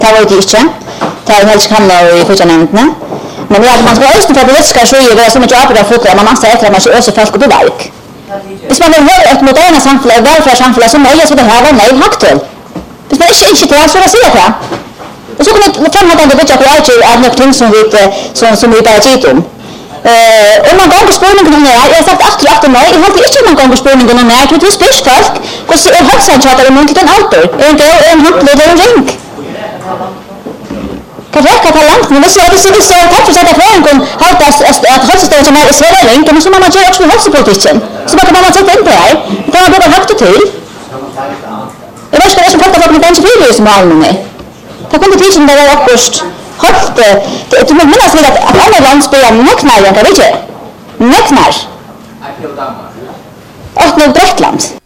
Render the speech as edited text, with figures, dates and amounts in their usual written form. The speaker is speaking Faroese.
Det var det ikke. Det er helst hamna i fotjernevntene. Men man skal også ta politiske skjøyer ved så mye arbeid av fotjern, man master etter at man ikke øser folk opp i verk. Hvis man vil høre et moderne samfunn, et velferdssamfunn, så nøye så det her var nei hakt til. Hvis man ikke til det, så er det sier det. Og så kan vi fremhåndende bytte akkurat ikke av noen ting som vi bare tid om. Om man ganger spørningen om det her, jeg har sagt after nei, jeg har ikke man ganger spørningen om det her, du spør folk, hvordan er helseansvaret i muntlig en alder? Er en handel eller en ring? Kan räcka till langt, men hvis vi ser takk for at foreningen at helsestedet som er i servering, så må man gjøre også med helsepolitikken. Så bare kan man sette inn på det her. Det har man bare hørt det til. Jeg vet ikke hva som prater folk med den 24 som har med. Det kunne tidsen det var akkurat hørt. Du må minnes litt at alle landsbyer neknar, jeg kan ikke. Neknar. 8 Brettland.